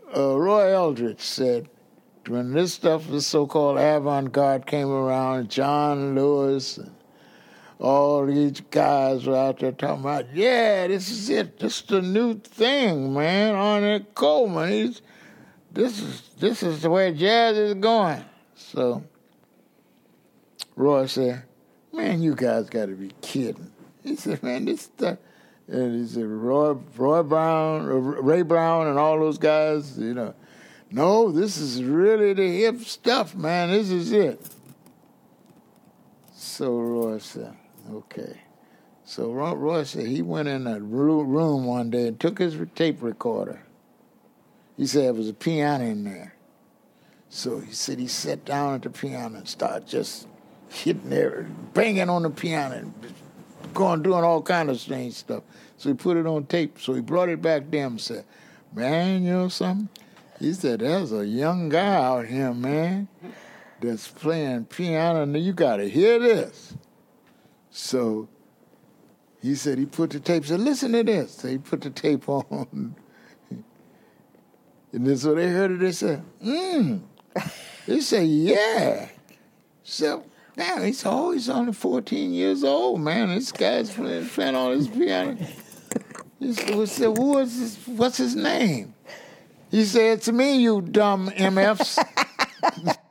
Roy Eldridge said, when this stuff, this so-called avant-garde came around, John Lewis and all these guys were out there talking about, yeah, this is it. This is the new thing, man. Ornette Coleman, this is the way jazz is going. So Roy said, man, you guys got to be kidding. He said, man, this stuff. And he said, Ray Brown and all those guys, no, this is really the hip stuff, man. This is it. So Roy said, okay. So Roy said he went in a room one day and took his tape recorder. He said there was a piano in there. So he said he sat down at the piano and started just hitting there, banging on the piano and doing all kind of strange stuff. So he put it on tape. So he brought it back to him and said, man, you know something? He said, there's a young guy out here, man, that's playing piano, and you got to hear this. So he said he put the tape, said, listen to this. So he put the tape on. And then so they heard it, they said, They said, yeah. So, now he's only 14 years old, man. This guy's playing all this piano. He said, what's his name? He said, it's me, you dumb MFs.